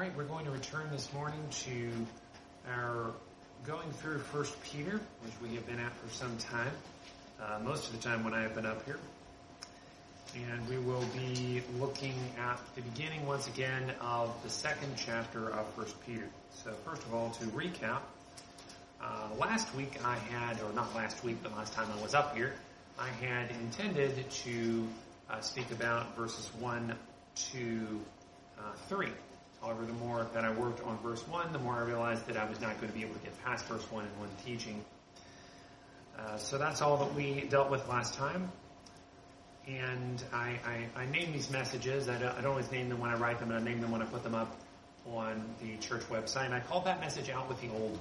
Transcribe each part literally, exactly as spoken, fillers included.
All right, we're going to return this morning to our going through First Peter, which we have been at for some time, uh, most of the time when I have been up here. And we will be looking at the beginning once again of the second chapter of First Peter. So first of all, to recap, uh, last week I had, or not last week, but last time I was up here, I had intended to uh, speak about verses one to uh, three. However, the more that I worked on verse one, the more I realized that I was not going to be able to get past verse one in one teaching. Uh, so that's all that we dealt with last time. And I, I, I name these messages. I don't, I don't always name them when I write them, and I name them when I put them up on the church website. And I called that message Out with the Old.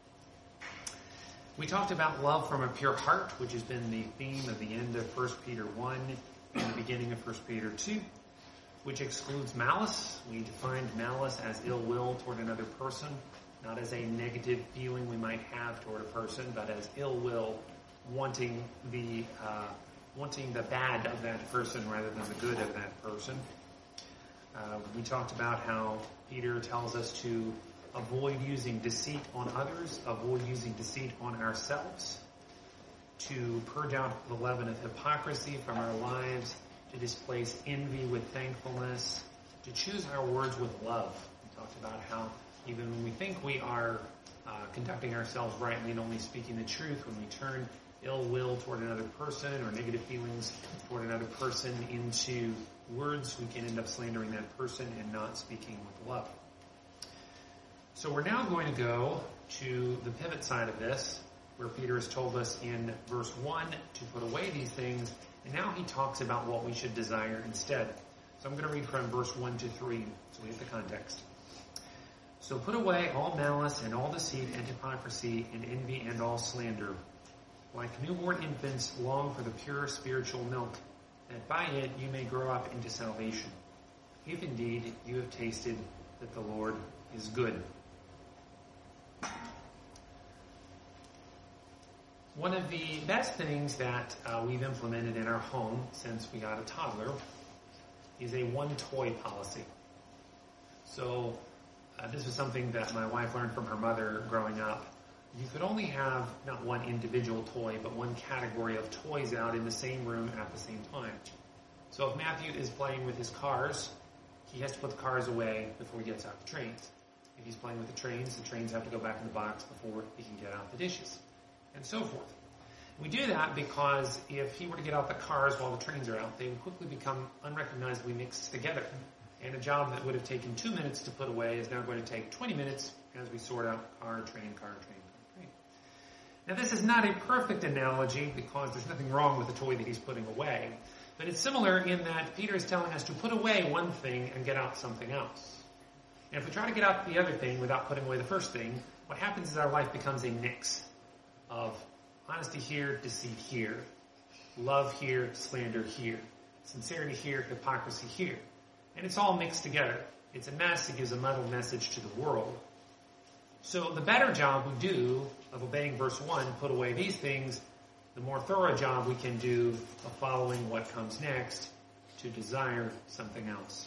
We talked about love from a pure heart, which has been the theme of the end of First Peter one and the beginning of First Peter two. Which excludes malice. We defined malice as ill will toward another person, not as a negative feeling we might have toward a person, but as ill will, wanting the uh, wanting the bad of that person rather than the good of that person. Uh, we talked about how Peter tells us to avoid using deceit on others, avoid using deceit on ourselves, to purge out the leaven of hypocrisy from our lives, to displace envy with thankfulness, to choose our words with love. We talked about how even when we think we are uh, conducting ourselves rightly and only speaking the truth, when we turn ill will toward another person or negative feelings toward another person into words, we can end up slandering that person and not speaking with love. So we're now going to go to the pivot side of this, where Peter has told us in verse one to put away these things. And now he talks about what we should desire instead. So I'm going to read from verse one to three, so we have the context. So put away all malice and all deceit and hypocrisy and envy and all slander. Like newborn infants, long for the pure spiritual milk, that by it you may grow up into salvation, if indeed you have tasted that the Lord is good. One of the best things that uh, we've implemented in our home since we got a toddler is a one-toy policy. So uh, this was something that my wife learned from her mother growing up. You could only have not one individual toy, but one category of toys out in the same room at the same time. So if Matthew is playing with his cars, he has to put the cars away before he gets out the trains. If he's playing with the trains, the trains have to go back in the box before he can get out the dishes, and so forth. We do that because if he were to get out the cars while the trains are out, they would quickly become unrecognizably mixed together. And a job that would have taken two minutes to put away is now going to take twenty minutes as we sort out car, train, car, train, car, train. Now this is not a perfect analogy because there's nothing wrong with the toy that he's putting away. But it's similar in that Peter is telling us to put away one thing and get out something else. And if we try to get out the other thing without putting away the first thing, what happens is our life becomes a mix of honesty here, deceit here, love here, slander here, sincerity here, hypocrisy here. And it's all mixed together. It's a mess. It gives a muddled message to the world. So the better job we do of obeying verse one, put away these things, the more thorough job we can do of following what comes next to desire something else.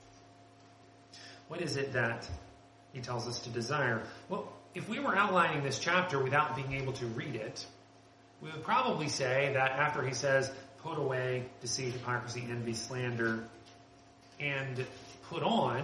What is it that he tells us to desire? Well, if we were outlining this chapter without being able to read it, we would probably say that after he says, put away deceit, hypocrisy, envy, slander, and put on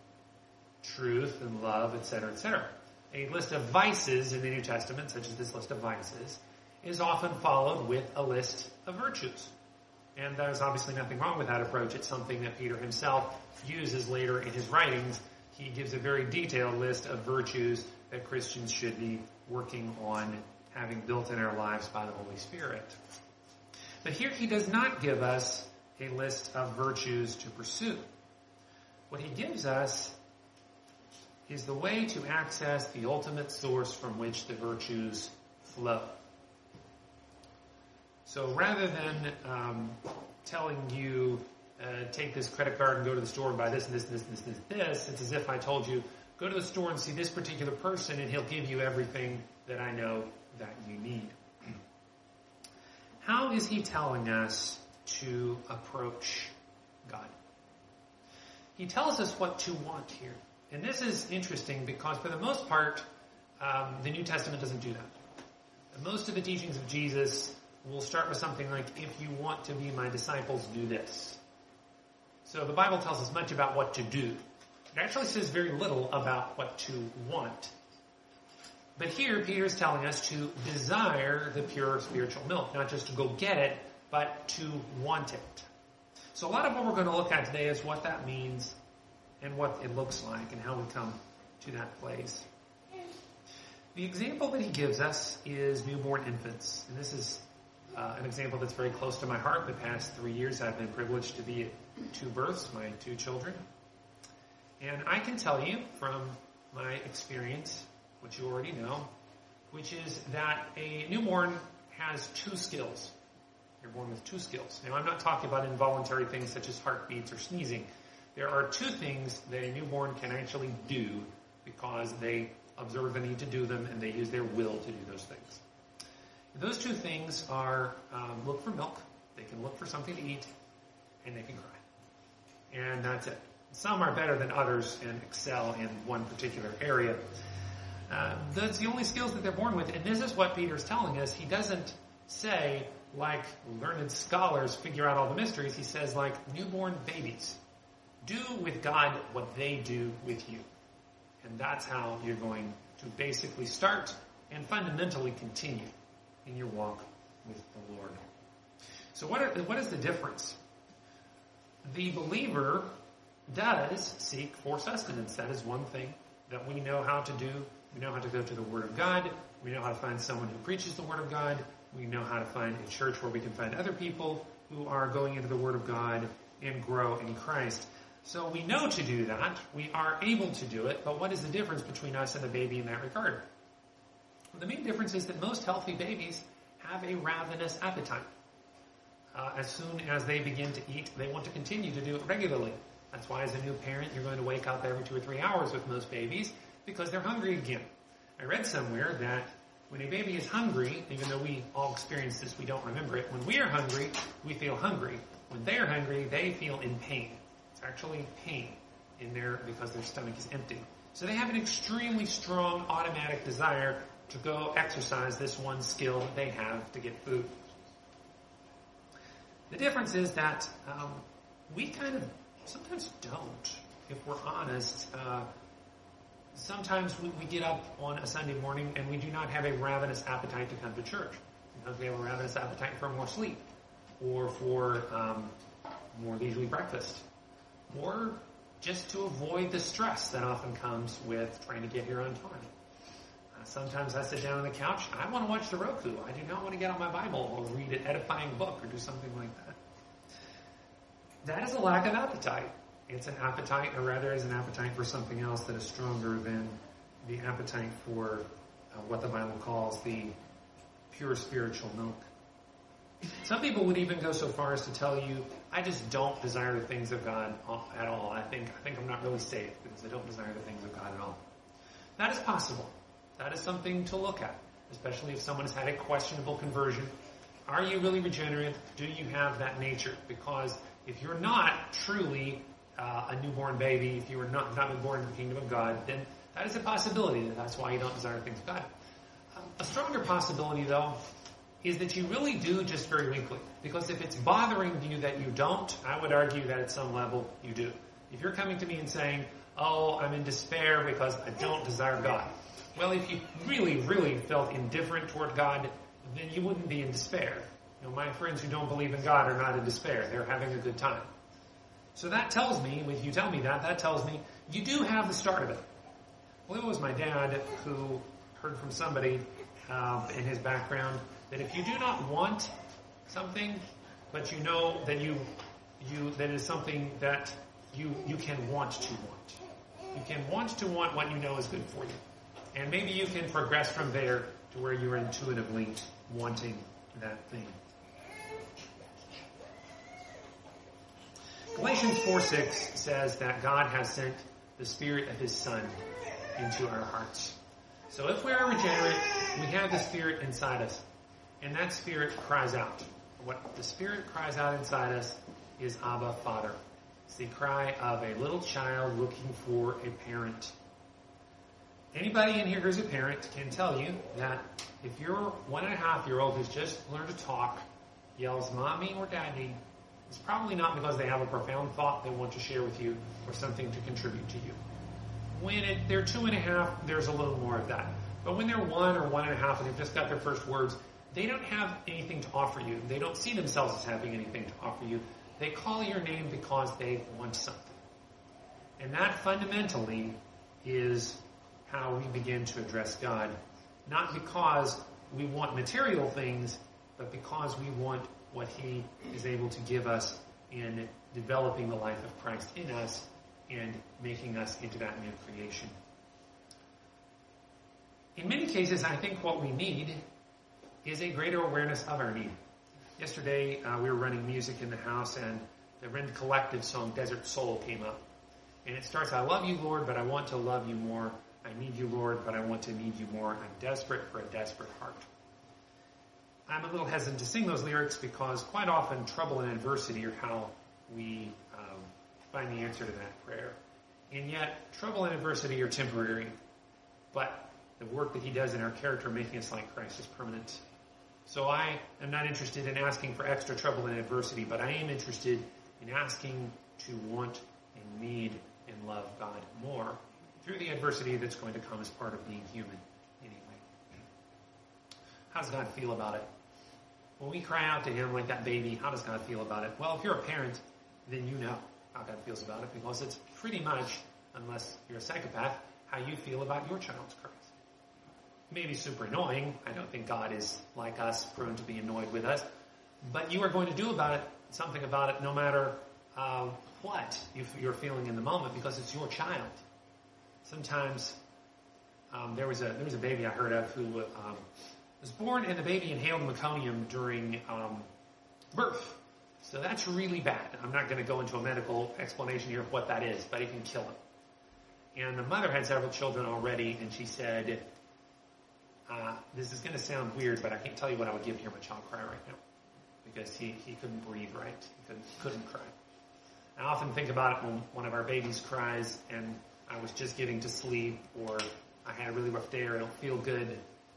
truth and love, et cetera, et cetera. A list of vices in the New Testament, such as this list of vices, is often followed with a list of virtues. And there's obviously nothing wrong with that approach. It's something that Peter himself uses later in his writings. He gives a very detailed list of virtues that Christians should be working on having built in our lives by the Holy Spirit. But here he does not give us a list of virtues to pursue. What he gives us is the way to access the ultimate source from which the virtues flow. So rather than um, telling you, uh, take this credit card and go to the store and buy this and this and this and this and this, it's as if I told you, go to the store and see this particular person and he'll give you everything that I know that you need. How is he telling us to approach God? He tells us what to want here. And this is interesting because for the most part, um, the New Testament doesn't do that. Most of the teachings of Jesus will start with something like, if you want to be my disciples, do this. So the Bible tells us much about what to do. It actually says very little about what to want. But here, Peter is telling us to desire the pure spiritual milk, not just to go get it, but to want it. So a lot of what we're going to look at today is what that means and what it looks like and how we come to that place. The example that he gives us is newborn infants. And this is uh, an example that's very close to my heart. The past three years I've been privileged to be at two births, my two children. And I can tell you from my experience, which you already know, which is that a newborn has two skills. You're born with two skills. Now, I'm not talking about involuntary things such as heartbeats or sneezing. There are two things that a newborn can actually do because they observe the need to do them and they use their will to do those things. Those two things are um, look for milk, they can look for something to eat, and they can cry. And that's it. Some are better than others and excel in one particular area. Uh, that's the only skills that they're born with. And this is what Peter's telling us. He doesn't say, like learned scholars figure out all the mysteries. He says, like newborn babies, do with God what they do with you. And that's how you're going to basically start and fundamentally continue in your walk with the Lord. So what, are, what is the difference? The believer does seek for sustenance. That is one thing that we know how to do. We know how to go to the Word of God. We know how to find someone who preaches the Word of God. We know how to find a church where we can find other people who are going into the Word of God and grow in Christ. So we know to do that. We are able to do it. But what is the difference between us and the baby in that regard? Well, the main difference is that most healthy babies have a ravenous appetite. Uh, as soon as they begin to eat, they want to continue to do it regularly. That's why as a new parent, you're going to wake up every two or three hours with most babies because they're hungry again. I read somewhere that when a baby is hungry, even though we all experience this, we don't remember it. When we are hungry, we feel hungry. When they are hungry, they feel in pain. It's actually pain in there because their stomach is empty. So they have an extremely strong automatic desire to go exercise this one skill that they have to get food. The difference is that um, we kind of sometimes don't, if we're honest. Uh, sometimes we, we get up on a Sunday morning and we do not have a ravenous appetite to come to church. Sometimes we have a ravenous appetite for more sleep or for um, more leisurely breakfast or just to avoid the stress that often comes with trying to get here on time. Uh, sometimes I sit down on the couch. I want to watch the Roku. I do not want to get on my Bible or read an edifying book or do something like that. That is a lack of appetite. It's an appetite, or rather is an appetite for something else that is stronger than the appetite for uh, what the Bible calls the pure spiritual milk. Some people would even go so far as to tell you, I just don't desire the things of God at all. I think, I think I'm not really saved because I don't desire the things of God at all. That is possible. That is something to look at, especially if someone has had a questionable conversion. Are you really regenerate? Do you have that nature? Because if you're not truly uh, a newborn baby, if you are not, not been born into the kingdom of God, then that is a possibility. That's why you don't desire things of God. Um, a stronger possibility, though, is that you really do just very weakly. Because if it's bothering you that you don't, I would argue that at some level you do. If you're coming to me and saying, oh, I'm in despair because I don't desire God. Well, if you really, really felt indifferent toward God, then you wouldn't be in despair. You know, my friends who don't believe in God are not in despair. They're having a good time. So that tells me, if you tell me that, that tells me you do have the start of it. Well, it was my dad who heard from somebody uh, in his background that if you do not want something, but you know that you you that is something that you you can want to want. You can want to want what you know is good for you. And maybe you can progress from there to where you're intuitively wanting that thing. Galatians four six says that God has sent the Spirit of His Son into our hearts. So if we are regenerate, we have the Spirit inside us. And that Spirit cries out. What the Spirit cries out inside us is Abba, Father. It's the cry of a little child looking for a parent. Anybody in here who's a parent can tell you that if your one and a half year old who's just learned to talk yells mommy or daddy, it's probably not because they have a profound thought they want to share with you or something to contribute to you. When it, they're two and a half, there's a little more of that. But when they're one or one and a half and they've just got their first words, they don't have anything to offer you. They don't see themselves as having anything to offer you. They call your name because they want something. And that fundamentally is how we begin to address God. Not because we want material things, but because we want what He is able to give us in developing the life of Christ in us and making us into that new creation. In many cases, I think what we need is a greater awareness of our need. Yesterday, uh, we were running music in the house, and the Rend Collective song, Desert Soul, came up. And it starts, I love you, Lord, but I want to love you more. I need you, Lord, but I want to need you more. I'm desperate for a desperate heart. I'm a little hesitant to sing those lyrics because quite often trouble and adversity are how we um, find the answer to that prayer. And yet, trouble and adversity are temporary, but the work that He does in our character, making us like Christ, is permanent. So I am not interested in asking for extra trouble and adversity, but I am interested in asking to want and need and love God more through the adversity that's going to come as part of being human anyway. How does God feel about it? When we cry out to Him like that baby, how does God feel about it? Well, if you're a parent, then you know how God feels about it, because it's pretty much, unless you're a psychopath, how you feel about your child's cries. It may be super annoying. I don't think God is like us, prone to be annoyed with us. But you are going to do about it, something about it, no matter uh, what you're feeling in the moment, because it's your child. Sometimes um, there was a there was a baby I heard of who um, was born, and the baby inhaled meconium during um, birth. So that's really bad. I'm not going to go into a medical explanation here of what that is, but it can kill him. And the mother had several children already, and she said, uh, this is going to sound weird, but I can't tell you what I would give to hear my child cry right now, because he, he couldn't breathe right. He couldn't, couldn't cry. I often think about it when one of our babies cries, and I was just getting to sleep, or I had a really rough day, or I don't feel good.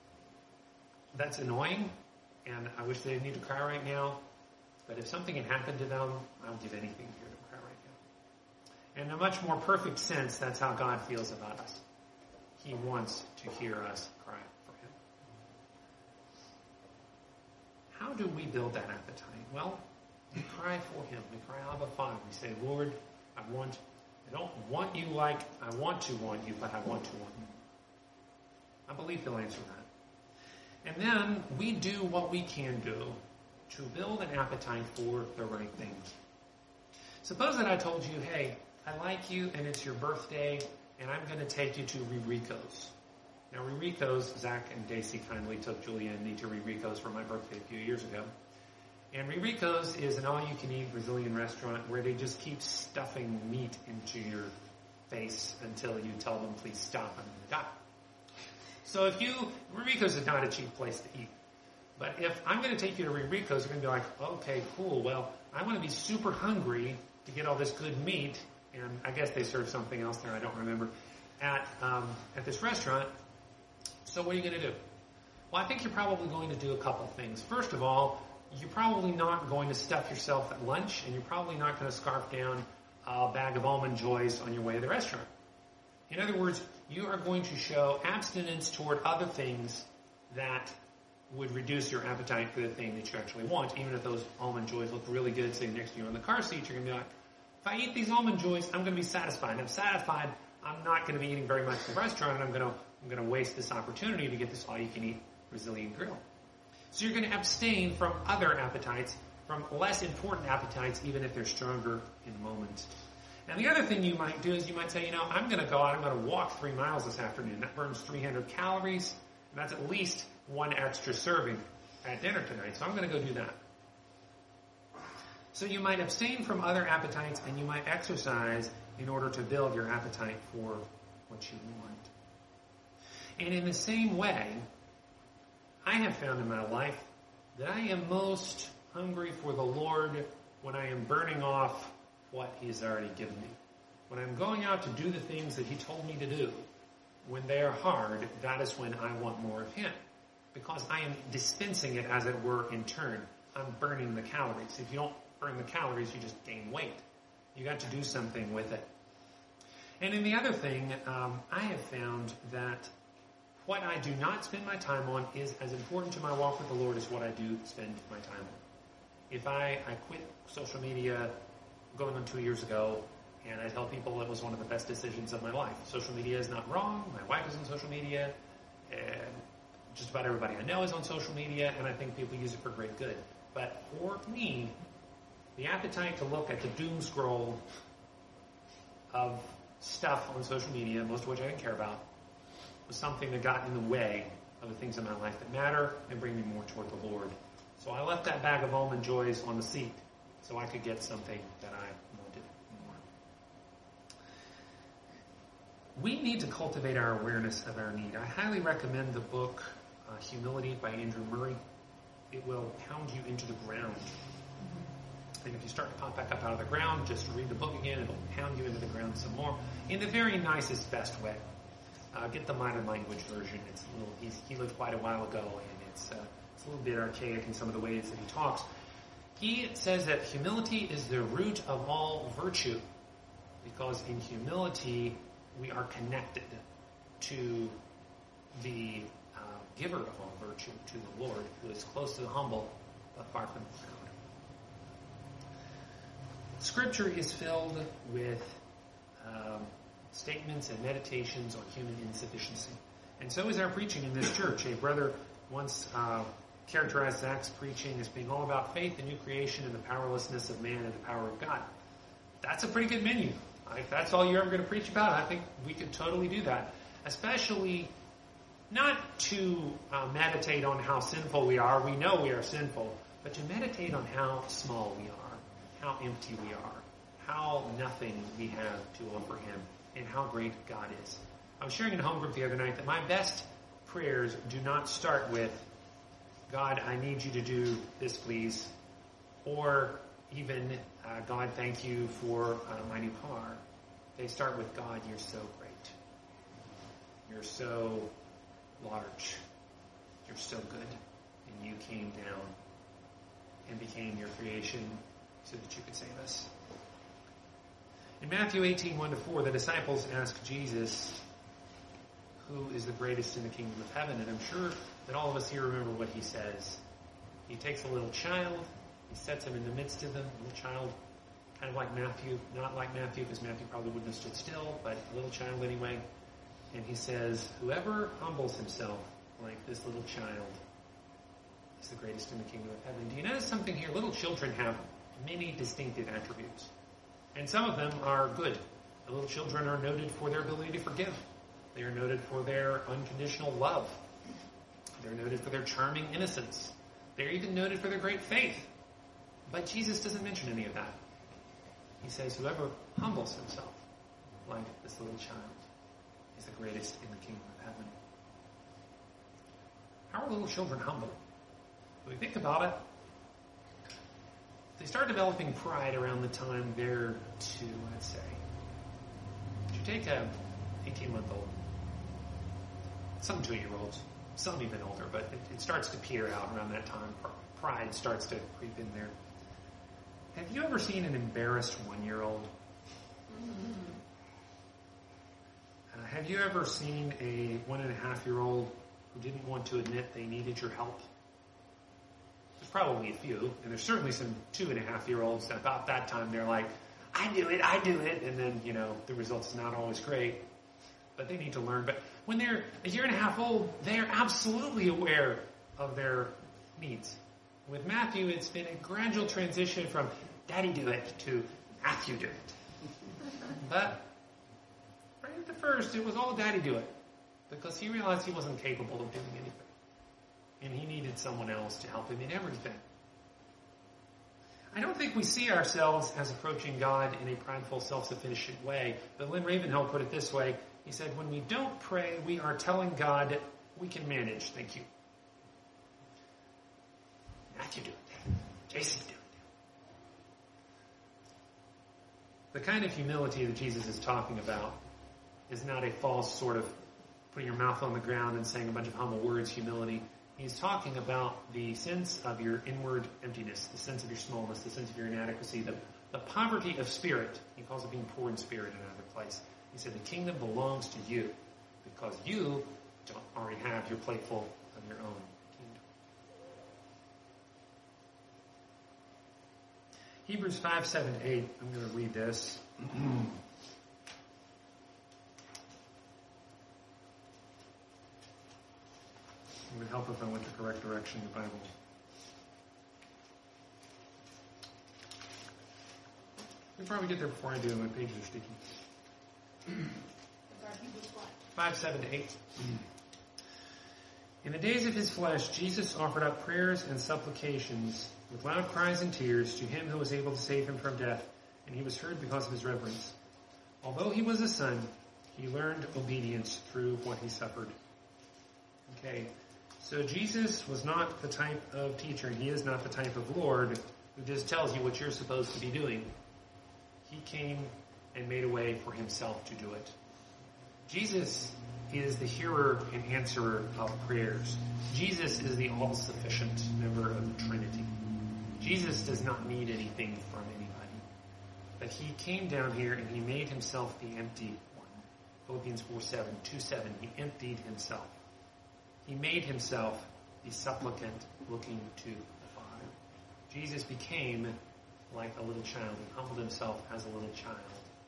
That's annoying, and I wish they didn't need to cry right now. But if something had happened to them, I would give anything to hear them cry right now. In a much more perfect sense, that's how God feels about us. He wants to hear us cry for Him. How do we build that appetite? Well, we cry for Him. We cry, Abba, Father. We say, Lord, I want, I don't want you like I want to want you, but I want to want you. I believe He'll answer that. And then we do what we can do to build an appetite for the right things. Suppose that I told you, hey, I like you and it's your birthday and I'm going to take you to Ririko's. Now Ririko's, Zach and Daisy kindly took Julia and me to Ririko's for my birthday a few years ago. And Ririko's is an all-you-can-eat Brazilian restaurant where they just keep stuffing meat into your face until you tell them, please stop, I'm going to die. So if you, Ririko's is not a cheap place to eat. But if I'm going to take you to Ririko's, you're going to be like, okay, cool, well, I want to be super hungry to get all this good meat, and I guess they serve something else there, I don't remember, at um, at this restaurant. So what are you going to do? Well, I think you're probably going to do a couple things. First of all, you're probably not going to stuff yourself at lunch, and you're probably not going to scarf down a bag of Almond Joys on your way to the restaurant. In other words, you are going to show abstinence toward other things that would reduce your appetite for the thing that you actually want. Even if those Almond Joys look really good sitting next to you in the car seat, you're going to be like, if I eat these Almond Joys, I'm going to be satisfied. And I'm satisfied, I'm not going to be eating very much at the restaurant, and I'm going to I'm going to waste this opportunity to get this all-you-can-eat Brazilian grill. So you're going to abstain from other appetites, from less important appetites, even if they're stronger in the moment. And the other thing you might do is you might say, you know, I'm going to go out, I'm going to walk three miles this afternoon. That burns three hundred calories, and that's at least one extra serving at dinner tonight. So I'm going to go do that. So you might abstain from other appetites, and you might exercise in order to build your appetite for what you want. And in the same way, I have found in my life that I am most hungry for the Lord when I am burning off what he has already given me. When I'm going out to do the things that he told me to do, when they are hard, that is when I want more of him. Because I am dispensing it, as it were, in turn. I'm burning the calories. If you don't burn the calories, you just gain weight. You got to do something with it. And in the other thing, um, I have found that what I do not spend my time on is as important to my walk with the Lord as what I do spend my time on. If I, I quit social media going on two years ago, and I tell people it was one of the best decisions of my life. Social media is not wrong. My wife is on social media, and just about everybody I know is on social media, and I think people use it for great good. But for me, the appetite to look at the doom scroll of stuff on social media, most of which I didn't care about, was something that got in the way of the things in my life that matter and bring me more toward the Lord. So I left that bag of almond joys on the seat so I could get something that I wanted more. We need to cultivate our awareness of our need. I highly recommend the book uh, Humility by Andrew Murray. It will pound you into the ground. And if you start to pop back up out of the ground, just read the book again. It'll pound you into the ground some more in the very nicest, best way. Uh, get the modern language version. It's a little. He's, he lived quite a while ago, and it's uh, it's a little bit archaic in some of the ways that he talks. He says that humility is the root of all virtue, because in humility we are connected to the uh, giver of all virtue, to the Lord, who is close to the humble but far from the proud. Scripture is filled with um, statements and meditations on human insufficiency. And so is our preaching in this church. A brother once uh, characterized Zach's preaching as being all about faith, the new creation, and the powerlessness of man and the power of God. That's a pretty good menu. If that's all you're ever going to preach about, I think we could totally do that. Especially not to uh, meditate on how sinful we are. We know we are sinful. But to meditate on how small we are, how empty we are, how nothing we have to offer him, and how great God is. I was sharing in a home group the other night that my best prayers do not start with, God, I need you to do this, please, or even, uh, God, thank you for uh, my new car. They start with, God, you're so great. You're so large. You're so good. And you came down and became your creation so that you could save us. In Matthew eighteen, one to four, the disciples ask Jesus, who is the greatest in the kingdom of heaven? And I'm sure that all of us here remember what he says. He takes a little child, he sets him in the midst of them, a little child, kind of like Matthew, not like Matthew, because Matthew probably wouldn't have stood still, but a little child anyway. And he says, whoever humbles himself like this little child is the greatest in the kingdom of heaven. Do you notice something here? Little children have many distinctive attributes. And some of them are good. The little children are noted for their ability to forgive. They are noted for their unconditional love. They're noted for their charming innocence. They're even noted for their great faith. But Jesus doesn't mention any of that. He says, whoever humbles himself like this little child is the greatest in the kingdom of heaven. How are little children humble? When we think about it, they start developing pride around the time they're two, I'd say. If you take a eighteen-month-old, some two-year-olds, some even older, but it, it starts to peter out around that time. Pride starts to creep in there. Have you ever seen an embarrassed one-year-old? Uh, have you ever seen a one-and-a-half-year-old who didn't want to admit they needed your help? There's probably a few, and there's certainly some two-and-a-half-year-olds that about that time they're like, I do it, I do it, and then, you know, the result's not always great, but they need to learn. But when they're a year and a half old, they're absolutely aware of their needs. With Matthew, it's been a gradual transition from Daddy do it to Matthew do it. But right at the first, it was all Daddy do it, because he realized he wasn't capable of doing anything. And he needed someone else to help him in everything. I don't think we see ourselves as approaching God in a prideful, self-sufficient way. But Lynn Ravenhill put it this way. He said, when we don't pray, we are telling God, we can manage. Thank you. Matthew do it. Jason do it. the kind of humility that Jesus is talking about is not a false sort of putting your mouth on the ground and saying a bunch of humble words humility. He's talking about the sense of your inward emptiness, the sense of your smallness, the sense of your inadequacy, the, the poverty of spirit. He calls it being poor in spirit in another place. He said the kingdom belongs to you because you don't already have your plate full of your own kingdom. Hebrews five, seven, eight. I'm going to read this. It would help if I went the correct direction in the Bible. We'll probably get there before I do. My pages are sticky. five, seven to eight. In the days of his flesh, Jesus offered up prayers and supplications with loud cries and tears to him who was able to save him from death, and he was heard because of his reverence. Although he was a son, he learned obedience through what he suffered. Okay, so Jesus was not the type of teacher, and he is not the type of Lord who just tells you what you're supposed to be doing. He came and made a way for himself to do it. Jesus is the hearer and answerer of prayers. Jesus is the all-sufficient member of the Trinity. Jesus does not need anything from anybody. But he came down here and he made himself the empty one. Philippians four seven, two seven, he emptied himself. He made himself the supplicant looking to the Father. Jesus became like a little child. He humbled himself as a little child.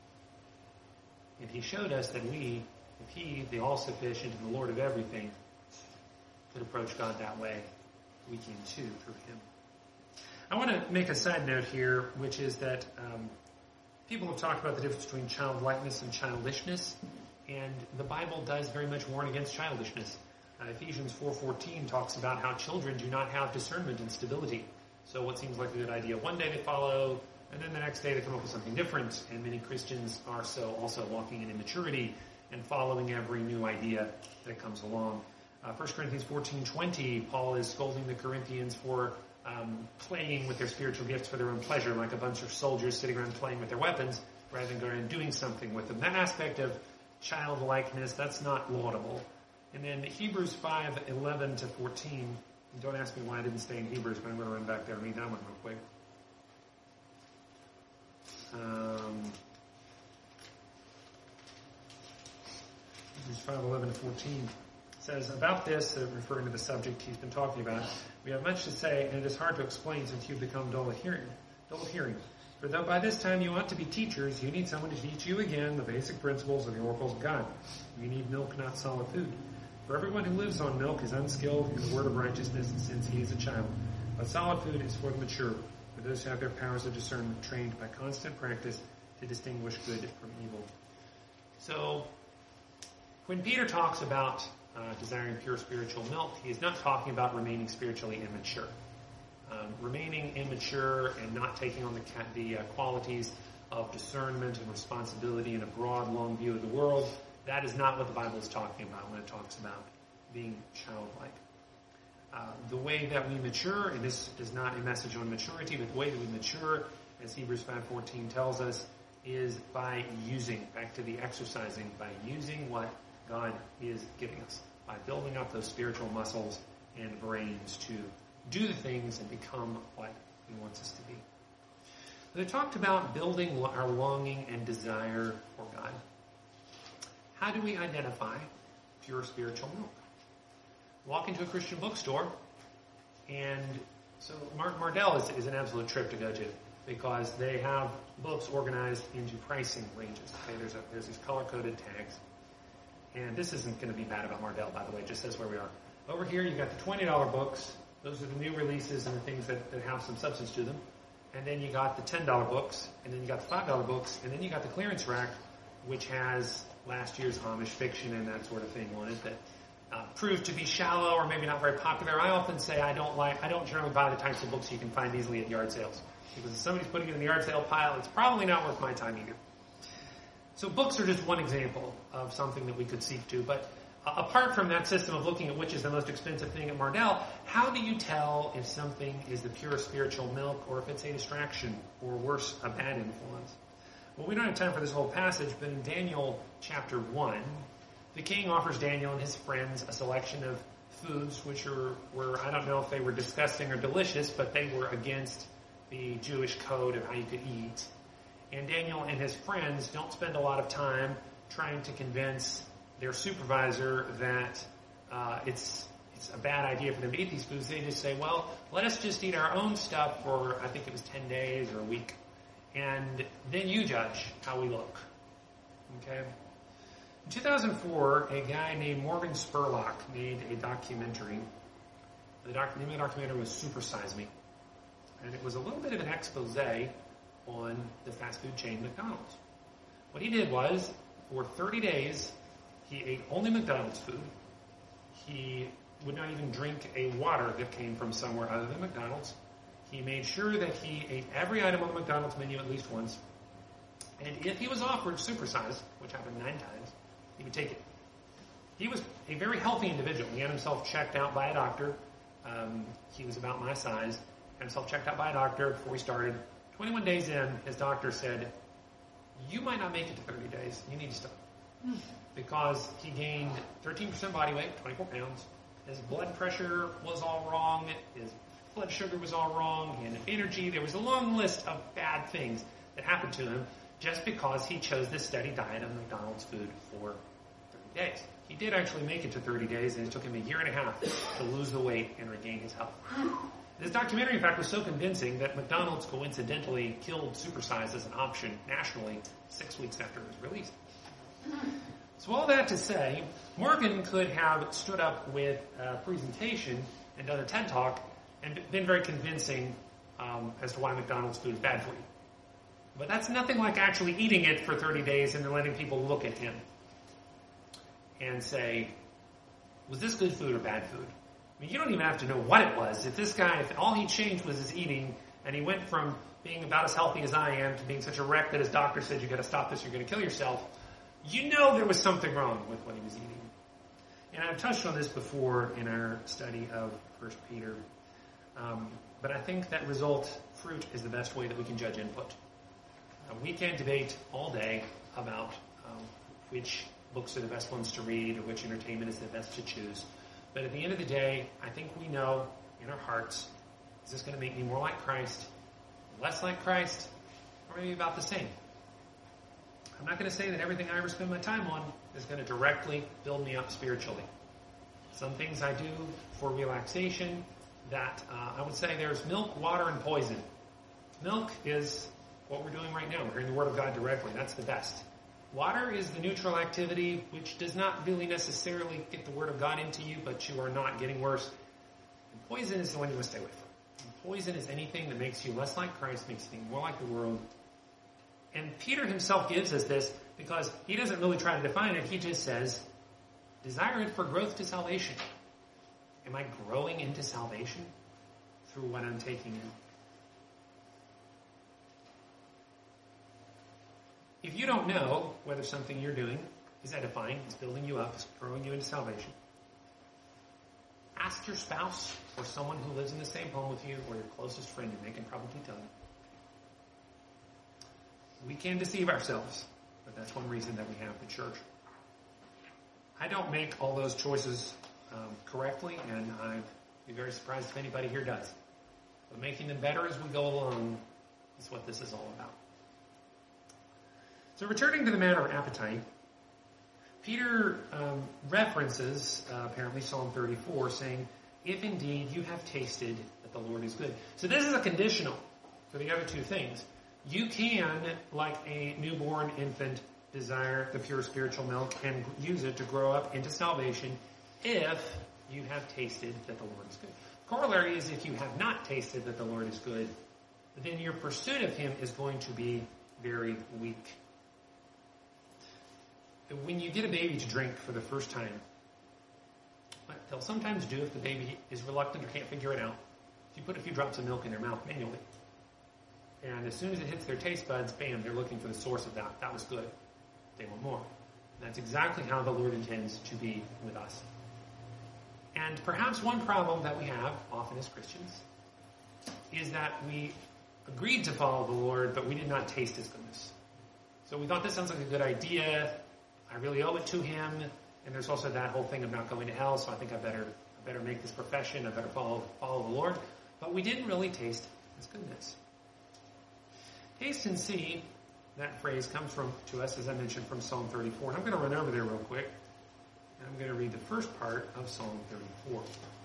And he showed us that we, if he, the all-sufficient and the Lord of everything, could approach God that way, we can too through him. I want to make a side note here, which is that um, people have talked about the difference between childlikeness and childishness, and the Bible does very much warn against childishness. Uh, Ephesians four fourteen talks about how children do not have discernment and stability. So what seems like a good idea one day they follow, and then the next day they come up with something different, and many Christians are so also walking in immaturity and following every new idea that comes along. Uh, First Corinthians fourteen twenty, Paul is scolding the Corinthians for um, playing with their spiritual gifts for their own pleasure, like a bunch of soldiers sitting around playing with their weapons, rather than going and doing something with them. That aspect of childlikeness, that's not laudable. And then Hebrews five eleven to fourteen, and don't ask me why I didn't stay in Hebrews, but I'm going to run back there and read that one real quick. Um, Hebrews five eleven to fourteen says, about this, uh, referring to the subject he's been talking about, we have much to say, and it is hard to explain since you've become dull of hearing. Dull of hearing. For though by this time you ought to be teachers, you need someone to teach you again the basic principles of the oracles of God. You need milk, not solid food. For everyone who lives on milk is unskilled in the word of righteousness since he is a child. But solid food is for the mature, for those who have their powers of discernment trained by constant practice to distinguish good from evil. So, when Peter talks about uh, desiring pure spiritual milk, he is not talking about remaining spiritually immature. Um, remaining immature and not taking on the, the uh, qualities of discernment and responsibility and a broad, long view of the world, that is not what the Bible is talking about when it talks about being childlike. Uh, the way that we mature, and this is not a message on maturity, but the way that we mature, as Hebrews five fourteen tells us, is by using, back to the exercising, by using what God is giving us, by building up those spiritual muscles and brains to do the things and become what he wants us to be. They talked about building our longing and desire for God. How do we identify pure spiritual milk? Walk into a Christian bookstore, and so Mar- Mardel is, is an absolute trip to go to because they have books organized into pricing ranges. Okay, there's a, there's these color-coded tags, and this isn't going to be bad about Mardel, by the way. It just says where we are. Over here, you got the twenty dollar books. Those are the new releases and the things that, that have some substance to them. And then you got the ten dollar books, and then you got the five dollar books, and then you got the clearance rack, which has last year's Amish fiction and that sort of thing on it that uh, proved to be shallow or maybe not very popular. I often say I don't like, I don't generally buy the types of books you can find easily at yard sales. Because if somebody's putting it in the yard sale pile, it's probably not worth my time either. So books are just one example of something that we could seek to. But uh, apart from that system of looking at which is the most expensive thing at Mardel, how do you tell if something is the pure spiritual milk or if it's a distraction or worse, a bad influence? Well, we don't have time for this whole passage, but in Daniel chapter one, the king offers Daniel and his friends a selection of foods which are, were, I don't know if they were disgusting or delicious, but they were against the Jewish code of how you could eat. And Daniel and his friends don't spend a lot of time trying to convince their supervisor that uh, it's it's a bad idea for them to eat these foods. They just say, well, let us just eat our own stuff for, I think it was ten days or a week, and then you judge how we look. Okay? In two thousand four, a guy named Morgan Spurlock made a documentary. The doc- name of the documentary was Super Size Me. And it was a little bit of an expose on the fast food chain McDonald's. What he did was, for thirty days, he ate only McDonald's food. He would not even drink a water that came from somewhere other than McDonald's. He made sure that he ate every item on the McDonald's menu at least once. And if he was offered supersize, which happened nine times, he would take it. He was a very healthy individual. He had himself checked out by a doctor. Um, he was about my size. Had himself checked out by a doctor before he started. twenty-one days in, his doctor said, you might not make it to thirty days. You need to stop. Because he gained thirteen percent body weight, twenty-four pounds. His blood pressure was all wrong. His blood sugar was all wrong. He had energy. There was a long list of bad things that happened to him just because he chose this steady diet of McDonald's food for thirty days. He did actually make it to thirty days, and it took him a year and a half to lose the weight and regain his health. This documentary, in fact, was so convincing that McDonald's coincidentally killed Supersize as an option nationally six weeks after it was released. So all that to say, Morgan could have stood up with a presentation and done a TED Talk and been very convincing um, as to why McDonald's food is bad for you. But that's nothing like actually eating it for thirty days and then letting people look at him and say, was this good food or bad food? I mean, you don't even have to know what it was. If this guy, if all he changed was his eating, and he went from being about as healthy as I am to being such a wreck that his doctor said, you got to stop this, you're going to kill yourself, you know there was something wrong with what he was eating. And I've touched on this before in our study of First Peter. Um, but I think that result, fruit, is the best way that we can judge input. Uh, we can debate all day about um, which books are the best ones to read or which entertainment is the best to choose. But at the end of the day, I think we know in our hearts, is this going to make me more like Christ, less like Christ, or maybe about the same? I'm not going to say that everything I ever spend my time on is going to directly build me up spiritually. Some things I do for relaxation that uh, I would say there's milk, water, and poison. Milk is what we're doing right now. We're hearing the Word of God directly. That's the best. Water is the neutral activity, which does not really necessarily get the Word of God into you, but you are not getting worse. And poison is the one you must stay away from. And poison is anything that makes you less like Christ, makes you more like the world. And Peter himself gives us this because he doesn't really try to define it. He just says, desire it for growth to salvation. Am I growing into salvation through what I'm taking in? If you don't know whether something you're doing is edifying, is building you up, is growing you into salvation, ask your spouse or someone who lives in the same home with you or your closest friend, and they can probably tell you. We can deceive ourselves, but that's one reason that we have the church. I don't make all those choices um, correctly, and I'd be very surprised if anybody here does. But making them better as we go along is what this is all about. So returning to the matter of appetite, Peter um, references, uh, apparently, Psalm thirty-four, saying, if indeed you have tasted that the Lord is good. So this is a conditional for the other two things. You can, like a newborn infant, desire the pure spiritual milk and use it to grow up into salvation if you have tasted that the Lord is good. Corollary is if you have not tasted that the Lord is good, then your pursuit of Him is going to be very weak. When you get a baby to drink for the first time, what they'll sometimes do if the baby is reluctant or can't figure it out, you put a few drops of milk in their mouth manually. And as soon as it hits their taste buds, bam, they're looking for the source of that. That was good. They want more. And that's exactly how the Lord intends to be with us. And perhaps one problem that we have, often as Christians, is that we agreed to follow the Lord, but we did not taste His goodness. So we thought this sounds like a good idea. I really owe it to him. And there's also that whole thing of not going to hell, so I think I better I better make this profession. I better follow, follow the Lord. But we didn't really taste his goodness. Taste and see, that phrase comes from to us, as I mentioned, from Psalm thirty-four. And I'm going to run over there real quick. And I'm going to read the first part of Psalm thirty-four.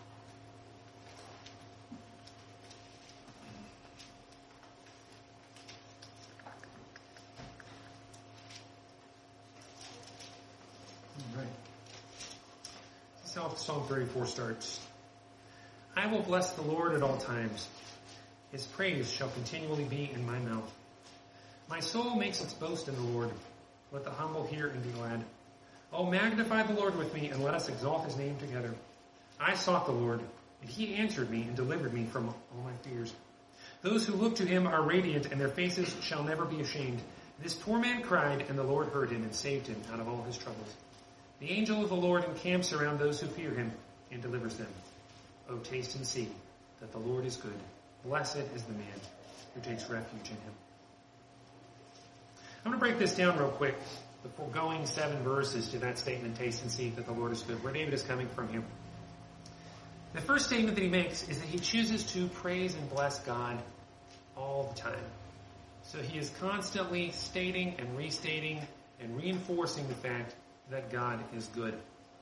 How Psalm thirty-four starts. I will bless the Lord at all times. His praise shall continually be in my mouth. My soul makes its boast in the Lord. Let the humble hear and be glad. Oh, magnify the Lord with me, and let us exalt his name together. I sought the Lord, and he answered me and delivered me from all my fears. Those who look to him are radiant, and their faces shall never be ashamed. This poor man cried, and the Lord heard him and saved him out of all his troubles. The angel of the Lord encamps around those who fear him and delivers them. Oh, taste and see that the Lord is good. Blessed is the man who takes refuge in him. I'm going to break this down real quick, the foregoing seven verses to that statement, taste and see that the Lord is good, where David is coming from here. The first statement that he makes is that he chooses to praise and bless God all the time. So he is constantly stating and restating and reinforcing the fact that God is good.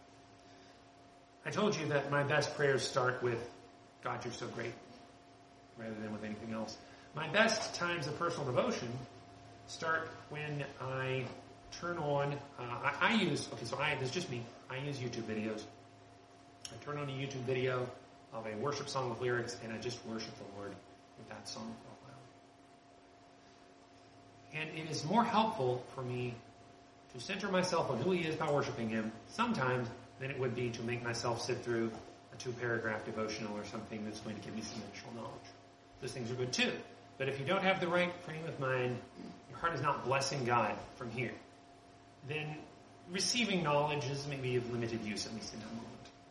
I told you that my best prayers start with, God, you're so great, rather than with anything else. My best times of personal devotion start when I turn on, uh, I, I use, okay, so I, this is just me, I use YouTube videos. I turn on a YouTube video of a worship song with lyrics, and I just worship the Lord with that song for a while. And it is more helpful for me to center myself on who he is by worshiping him sometimes than it would be to make myself sit through a two-paragraph devotional or something that's going to give me some initial knowledge. Those things are good too. But if you don't have the right frame of mind, your heart is not blessing God from here, then receiving knowledge is maybe of limited use, at least in that moment.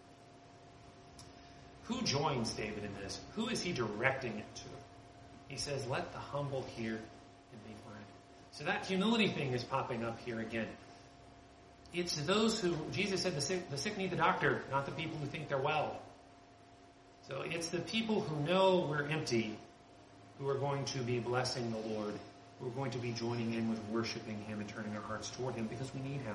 Who joins David in this? Who is he directing it to? He says, let the humble hear and be glad. So that humility thing is popping up here again. It's those who, Jesus said the sick, the sick need the doctor, not the people who think they're well. So it's the people who know we're empty who are going to be blessing the Lord, who are going to be joining in with worshiping him and turning our hearts toward him because we need him.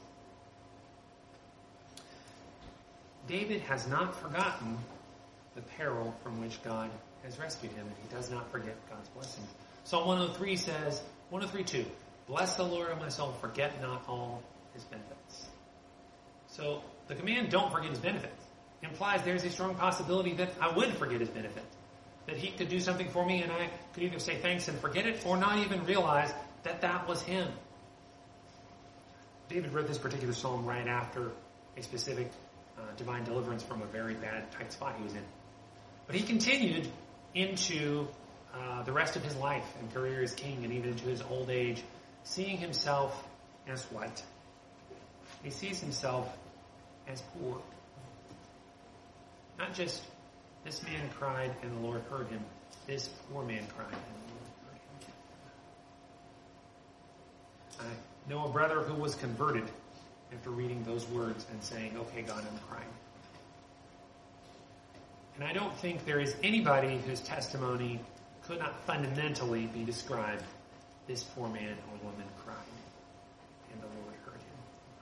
David has not forgotten the peril from which God has rescued him, and he does not forget God's blessings. Psalm one oh three says, one oh three two, bless the Lord, O my soul, forget not all his benefits. So the command, don't forget his benefits, implies there's a strong possibility that I would forget his benefits. That he could do something for me and I could either say thanks and forget it or not even realize that that was him. David wrote this particular psalm right after a specific uh, divine deliverance from a very bad, tight spot he was in. But he continued into uh, the rest of his life and career as king and even into his old age, seeing himself as what? He sees himself as poor. Not just this man cried and the Lord heard him. This poor man cried and the Lord heard him. I know a brother who was converted after reading those words and saying, okay, God, I'm crying. And I don't think there is anybody whose testimony could not fundamentally be described, this poor man or woman cried and the Lord heard him.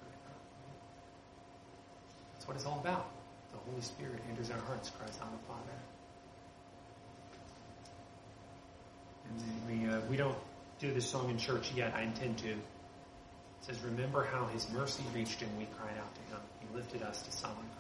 That's what it's all about. The Holy Spirit enters our hearts, cries out, Father. And we, uh, we don't do this song in church yet. I intend to. It says, remember how his mercy reached and we cried out to him. He lifted us to solid ground.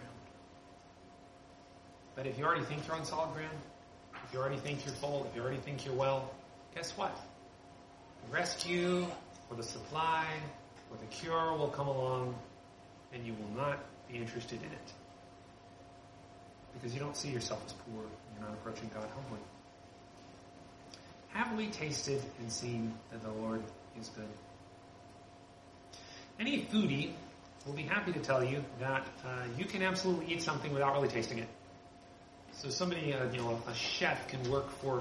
But if you already think you're on solid ground, if you already think you're full, if you already think you're well, guess what? The rescue or the supply or the cure will come along and you will not be interested in it. Because you don't see yourself as poor. You're not approaching God humbly. Have we tasted and seen that the Lord is good? Any foodie will be happy to tell you that uh, you can absolutely eat something without really tasting it. So somebody, uh, you know, a chef can work for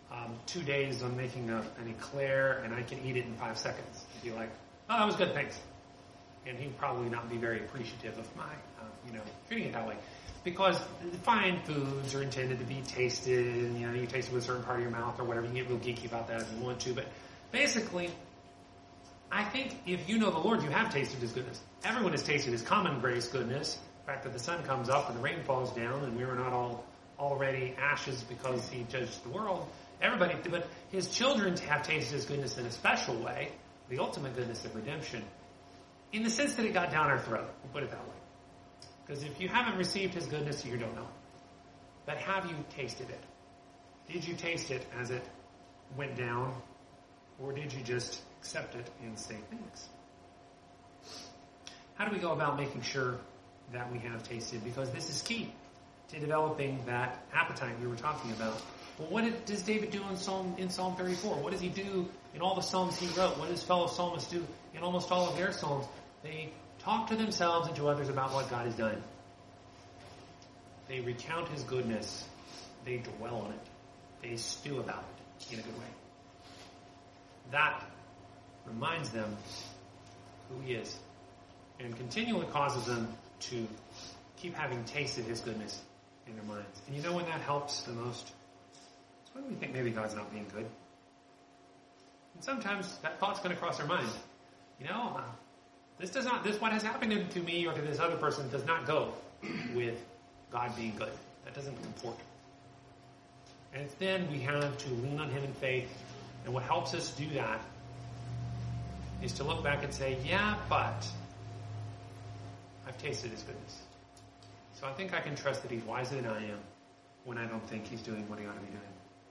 um, two days on making a, an eclair, and I can eat it in five seconds. He'd be like, oh, that was good, thanks. And he'd probably not be very appreciative of my, uh, you know, treating it that way. Because fine foods are intended to be tasted, and, you know, you taste it with a certain part of your mouth or whatever. You get real geeky about that if you want to. But basically, I think if you know the Lord, you have tasted His goodness. Everyone has tasted His common grace goodness. The fact that the sun comes up and the rain falls down and we were not all already ashes because He judged the world. Everybody, but His children have tasted His goodness in a special way, the ultimate goodness of redemption, in the sense that it got down our throat. We'll put it that way. Because if you haven't received His goodness, you don't know. But have you tasted it? Did you taste it as it went down? Or did you just accept it and say thanks? How do we go about making sure that we have tasted? Because this is key to developing that appetite we were talking about. Well, what did, does David do in Psalm in Psalm thirty-four? What does he do in all the Psalms he wrote? What does fellow psalmists do in almost all of their Psalms? They talk to themselves and to others about what God has done. They recount His goodness. They dwell on it. They stew about it in a good way. That reminds them who He is and continually causes them to keep having tasted His goodness in their minds. And you know when that helps the most? It's when we think maybe God's not being good. And sometimes that thought's going to cross our mind. You know, uh, this does not, this what has happened to me or to this other person does not go with God being good. That doesn't comport. And it's then we have to lean on Him in faith. And what helps us do that is to look back and say, yeah, but I've tasted His goodness. So I think I can trust that He's wiser than I am when I don't think He's doing what He ought to be doing.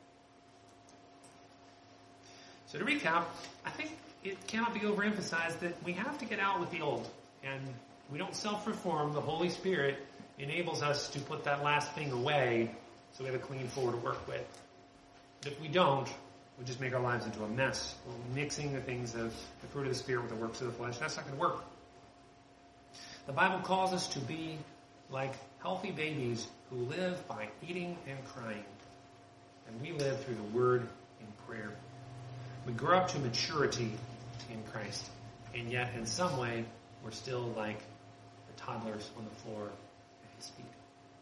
So to recap, I think it cannot be overemphasized that we have to get out with the old. And we don't self-reform. The Holy Spirit enables us to put that last thing away so we have a clean floor to work with. But if we don't, we just make our lives into a mess. We're mixing the things of the fruit of the Spirit with the works of the flesh. That's not going to work. The Bible calls us to be like healthy babies who live by eating and crying. And we live through the Word and prayer. We grow up to maturity in Christ. And yet, in some way, we're still like the toddlers on the floor at His feet.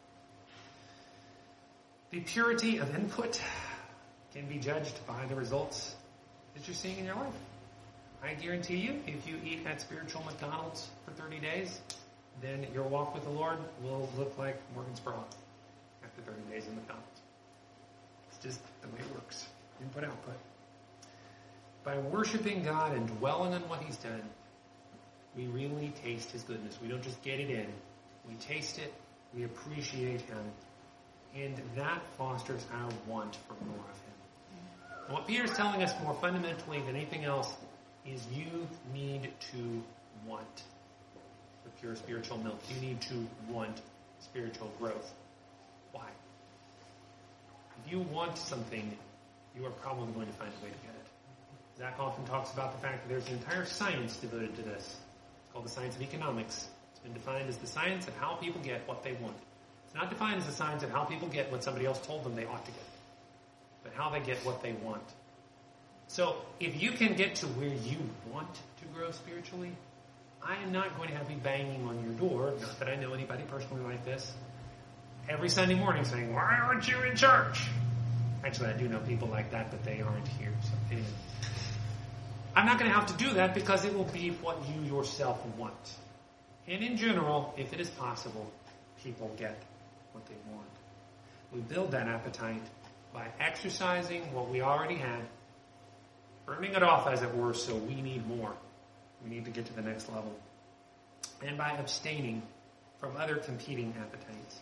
The purity of input can be judged by the results that you're seeing in your life. I guarantee you, if you eat at spiritual McDonald's for thirty days, then your walk with the Lord will look like Morgan Spurlock after thirty days in McDonald's. It's just the way it works. Input, output. By worshiping God and dwelling on what He's done, we really taste His goodness. We don't just get it in. We taste it. We appreciate Him. And that fosters our want for more of Him. And what Peter's telling us more fundamentally than anything else is you need to want the pure spiritual milk. You need to want spiritual growth. Why? If you want something, you are probably going to find a way to get it. Zach often talks about the fact that there's an entire science devoted to this. It's called the science of economics. It's been defined as the science of how people get what they want. It's not defined as the science of how people get what somebody else told them they ought to get, but how they get what they want. So if you can get to where you want to grow spiritually, I am not going to have you banging on your door, not that I know anybody personally like this, every Sunday morning saying, why aren't you in church? Actually, I do know people like that, but they aren't here. So anyway, I'm not going to have to do that because it will be what you yourself want. And in general, if it is possible, people get what they want. We build that appetite by exercising what we already had, burning it off, as it were, so we need more. We need to get to the next level. And by abstaining from other competing appetites.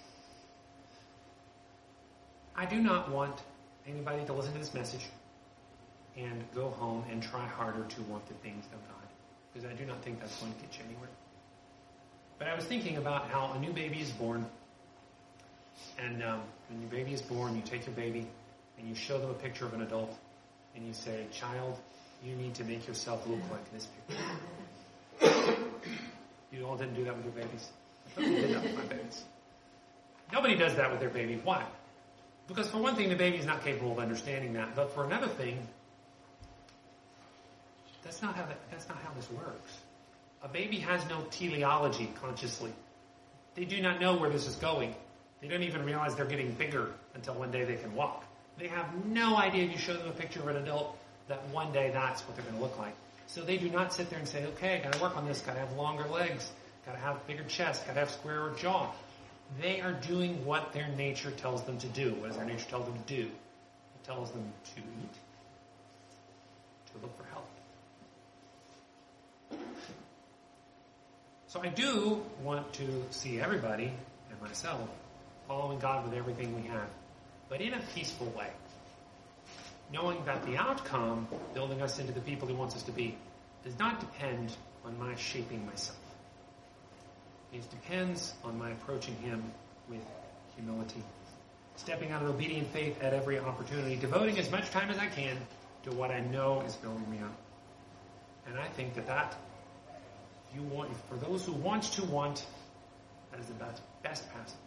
I do not want anybody to listen to this message and go home and try harder to want the things of God, because I do not think that's going to get you anywhere. But I was thinking about how a new baby is born, and um, when your baby is born, you take your baby and you show them a picture of an adult, and you say, child, you need to make yourself look like this picture. You all didn't do that with your babies? I thought you did that with my babies. Nobody does that with their baby. Why? Because for one thing, the baby is not capable of understanding that. But for another thing, that's not how that, that's not how this works. A baby has no teleology consciously. They do not know where this is going. They don't even realize they're getting bigger until one day they can walk. They have no idea if you show them a picture of an adult that one day that's what they're going to look like. So they do not sit there and say, okay, got to work on this, got to have longer legs, got to have bigger chest, got to have squarer jaw. They are doing what their nature tells them to do. What does their nature tell them to do? It tells them to eat, to look for help. So I do want to see everybody, and myself, following God with everything we have, but in a peaceful way. Knowing that the outcome, building us into the people He wants us to be, does not depend on my shaping myself. It depends on my approaching Him with humility. Stepping out in obedient faith at every opportunity, devoting as much time as I can to what I know is building me up. And I think that that, if you want, for those who want to want, that is the best, best path